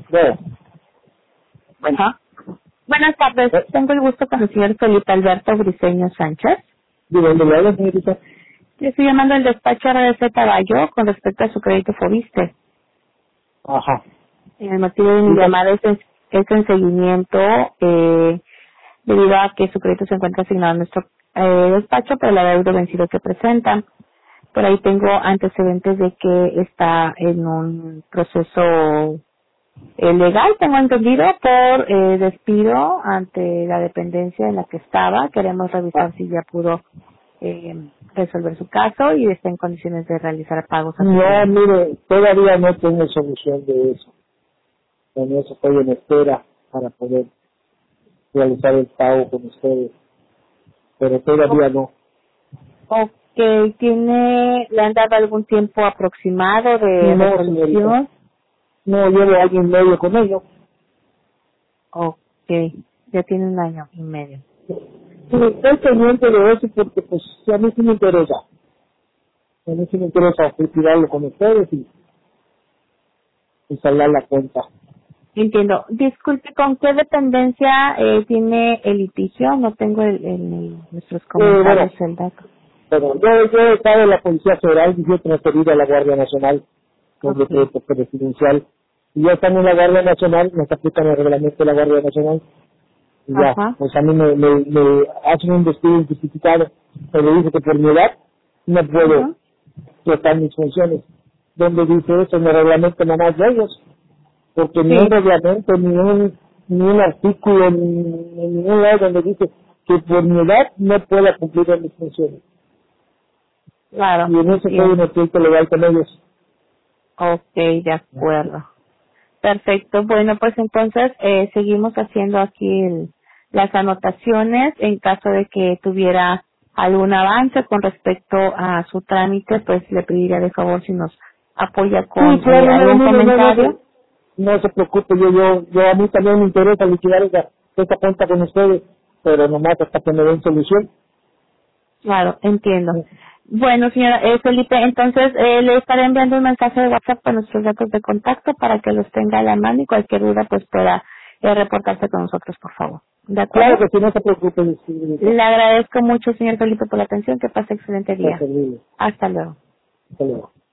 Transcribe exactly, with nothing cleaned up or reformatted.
No. Bueno, buenas tardes. ¿Eh? Tengo el gusto con el señor Felipe Alberto Briceño Sánchez. ¿De dónde le habla, señorita? Le estoy llamando al despacho R D Z Bayo con respecto a su crédito Fobiste. Ajá. El motivo de mi Diga. llamada es, en- es en seguimiento eh, debido a que su crédito se encuentra asignado a nuestro eh, despacho por el adeudo vencido que presentan. Por ahí tengo antecedentes de que está en un proceso eh, legal, tengo entendido, por eh, despido ante la dependencia en la que estaba. Queremos revisar si ya pudo eh, resolver su caso y está en condiciones de realizar pagos a su No, cliente. mire, todavía no tengo solución de eso. En eso estoy en espera para poder realizar el pago con ustedes. Pero todavía no. Ok, ¿tiene, le han dado algún tiempo aproximado de No, resolución? señorita. No, llevo año y medio con ellos. Ok, ya tiene un año y medio. Sí, estoy pendiente de eso porque pues a mí sí me interesa. A mí sí me interesa tirarlo con ustedes y, y saldar la cuenta. Entiendo. Disculpe, ¿con qué dependencia eh, tiene el litigio? No tengo el, el- el- nuestros Eh, bueno, comentarios, el dato. pero yo, yo he estado en la Policía Federal y yo he transferido a la Guardia Nacional con Ok. decreto presidencial. Y ya están en la Guardia Nacional, nos aplican el reglamento de la Guardia Nacional. Y ya, Ajá. pues a mí me, me, me hacen un despido injustificado, pero dice que por mi edad no puedo Ajá. tratar mis funciones. ¿Dónde dice eso? En el reglamento nada más de ellos. Porque ni un Sí, reglamento, ni un, ni un artículo, ni, ni en ningún lado donde dice que por mi edad no pueda cumplir con mis funciones. claro. Y en eso estoy en Entiendo. el pleito legal con ellos. Ok, de acuerdo. Perfecto. Bueno, pues entonces eh, seguimos haciendo aquí el- las anotaciones en caso de que tuviera algún avance con respecto a su trámite, pues le pediría de favor si nos apoya Sí, con eh, claro, no, algún no, no, no, no, comentario. se, no se preocupe, yo, yo, yo a mí también me interesa liquidar esa, esa cuenta con ustedes, pero nomás hasta que me den solución. Claro, entiendo. Bueno, señora eh, Felipe, entonces eh, le estaré enviando un mensaje de WhatsApp con nuestros datos de contacto para que los tenga a la mano y cualquier duda pues pueda eh, reportarse con nosotros, por favor. ¿De Claro acuerdo? que sí, no se preocupe, señorita. Le agradezco mucho, señor Felipe, por la atención. Que pase excelente Para día. servirle. Hasta luego. Hasta luego.